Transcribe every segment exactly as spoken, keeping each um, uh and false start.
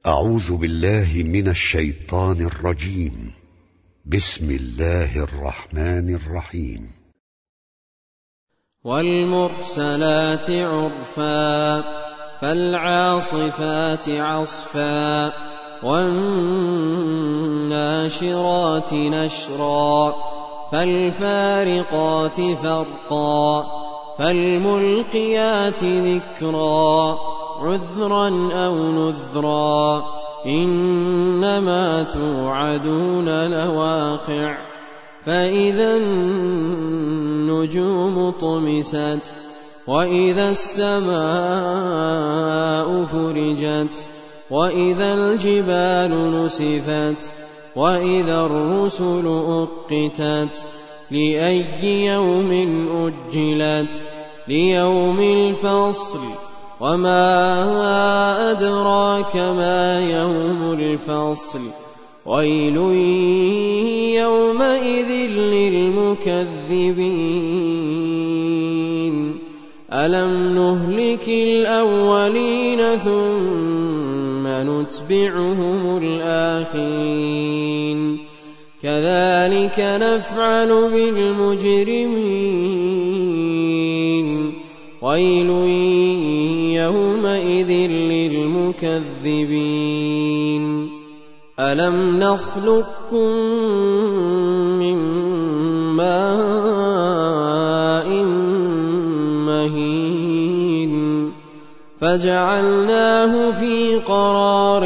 أعوذ بالله من الشيطان الرجيم. بسم الله الرحمن الرحيم. والمرسلات عرفا فالعاصفات عصفا والناشرات نشرا فالفارقات فرقا فالملقيات ذكرا عذرا أو نذرا إنما توعدون لواقع فإذا النجوم طمست وإذا السماء فرجت وإذا الجبال نسفت وإذا الرسل أقتت لأي يوم أجلت ليوم الفصل وما أدراك ما يوم الفصل ويل يومئذ للمكذبين ألم نهلك الأولين ثم نتبعهم الآخرين كذلك نفعل بالمجرمين ويل يومئذ للمكذبين ألم نخلقكم من ماء مهين فجعلناه في قرار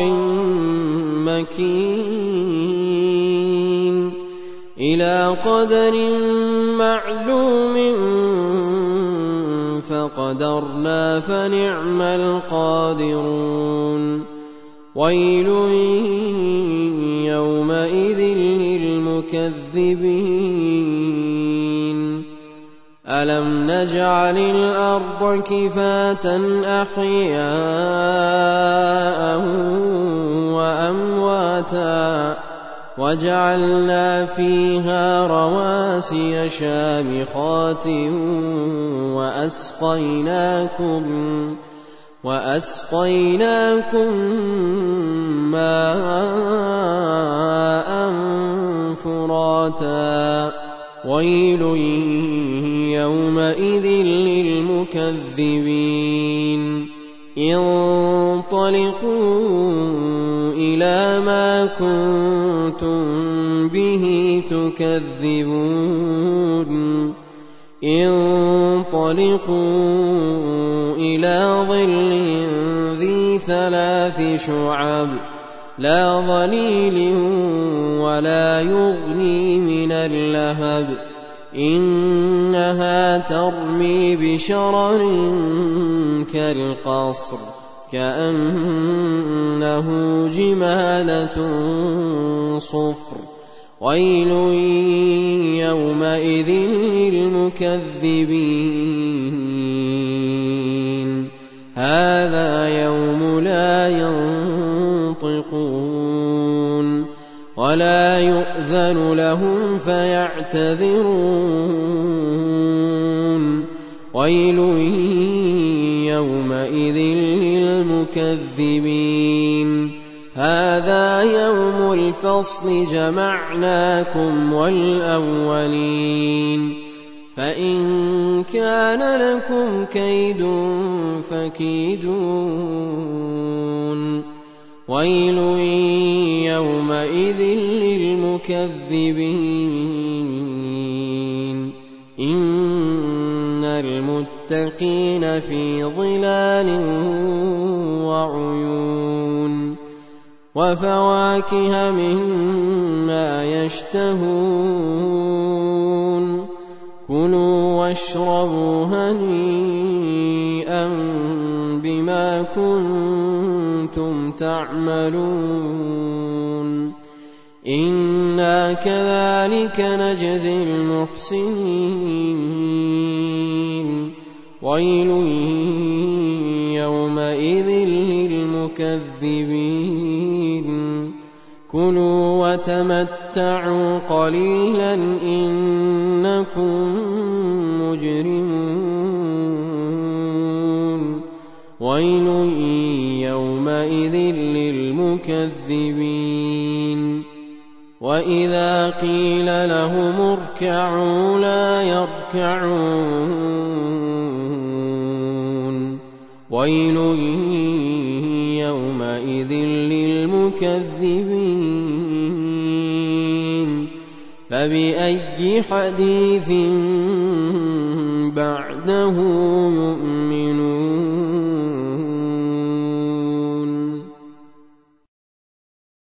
مكين إلى قدر معلوم فقدرنا فنعم القادرون ويل يومئذ للمكذبين ألم نجعل الأرض كفاة أحياء وأمواتا وجعلنا فيها رواسي شامخات وأسقيناكم وأسقيناكم ماء فراتا ويل يومئذ للمكذبين انطلقوا إلى ما كنتم به تكذبون انطلقوا إلى ظل ذي ثلاث شعب لا ظليل ولا يغني من اللهب إنها ترمي بشرر كالقصر كأنه جمالة صفر ويل يومئذ للمكذبين هذا يوم لا ينطقون ولا يؤذن لهم فيعتذرون ويل يومئذ للمكذبين هذا يوم الفصل جمعناكم والأولين فإن كان لكم كيد فكيدون ويل يومئذ للمكذبين إن المتقين في ظلال وعيون وفواكه مما يشتهون كلوا واشربوا هنيئا بما كنتم تعملون إنا كذلك نجزي المحسنين ويل يومئذ للمكذبين كلوا وتمتعوا قليلا إنكم مجرمون ويل يوم يومئذ للمكذبين وإذا قيل لهم اركعوا لا يركعون ويل يومئذ للمكذبين فبأي حديث بعده يؤمنون